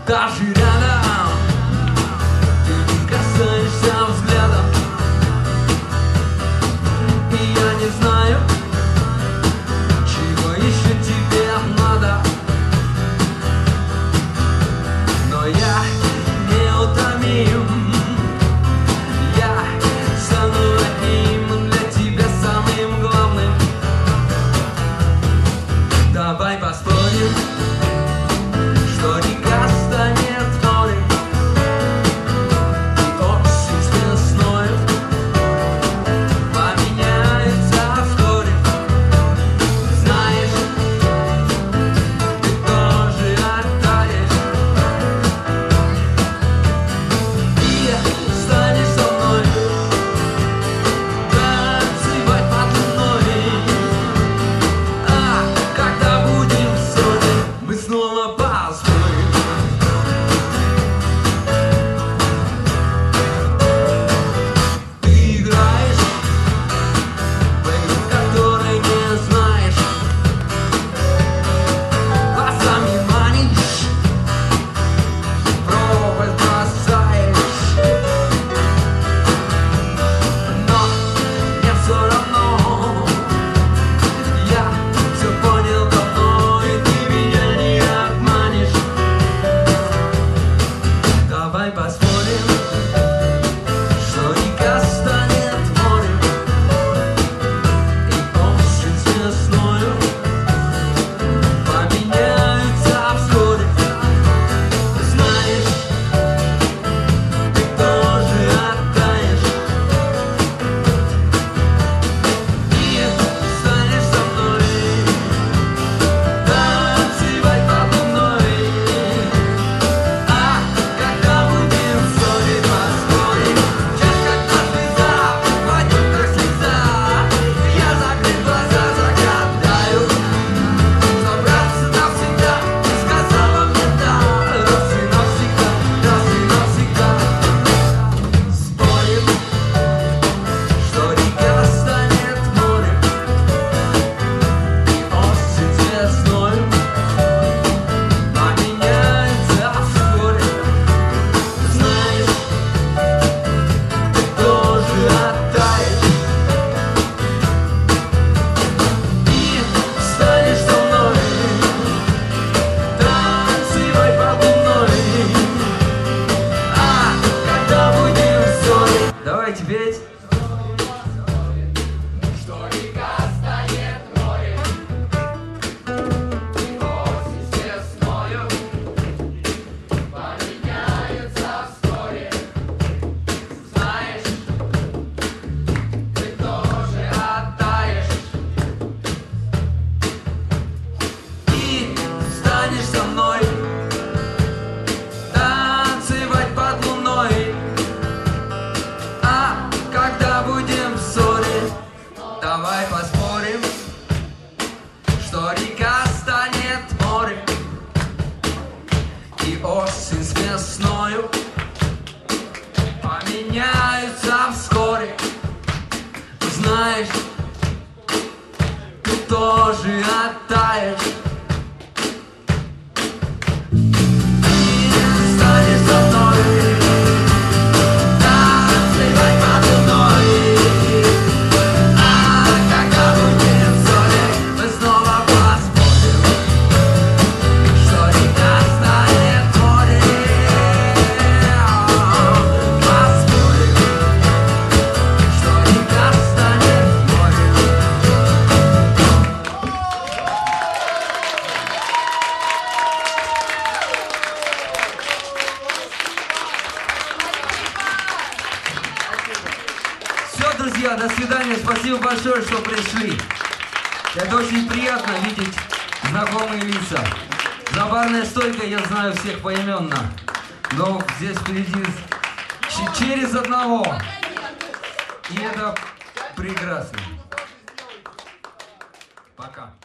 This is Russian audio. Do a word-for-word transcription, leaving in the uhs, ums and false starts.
даже рядом. Ты не касаешься взглядом, и я не знаю, чего еще тебе надо, но я неутомим. Я стану одним для тебя самым главным. Давай поспорим, что река станет морем, и осень с весною поменяется вскоре. Знаешь, ты тоже оттаешь и станешь со мной танцевать под луной. А когда будем ссоры, мы снова поспорим. Ты играешь в игру, которой не знаешь, глазами манишь, пропасть бросаешь, но мне все равно. Я все понял давно, и ты меня не обманешь. Давай поспорим, что река станет морем, и осень с весною поменяются вскоре. Знаешь, ты тоже оттаешь и станешь со мной танцевать под луной. А когда будем ссорить, поспорим. Час, когда слеза упадет, как слеза, я закрыть глаза загадаю, чтоб раз и навсегда ты сказала мне да. Раз и навсегда, раз и навсегда. Спорим, что река станет морем, и осень с весною поменяется вскоре. Знаешь, ты тоже оттаешь и станешь со мной танцевать под луной. А когда будем ссорить, давайте петь. Что река станет морем, и осень с весною поменяются вскоре. Знаешь, ты тоже оттаешь и станешь со мной танцевать под луной. А когда будем ссорить, давай поспорим, что река станет морем, и осень с весною поменяются вскоре. Знаешь, ты тоже оттаешь и станешь со мной танцевать под луной. А когда будем ссорить, мы снова поспорим, что река станет морем. Поспорим, что река станет морем. Все, друзья, до свидания. Спасибо большое, что пришли. Это очень приятно видеть знакомые лица. За барной стойкой я знаю всех поименно, но здесь впереди ч- через одного. И это прекрасно. Пока.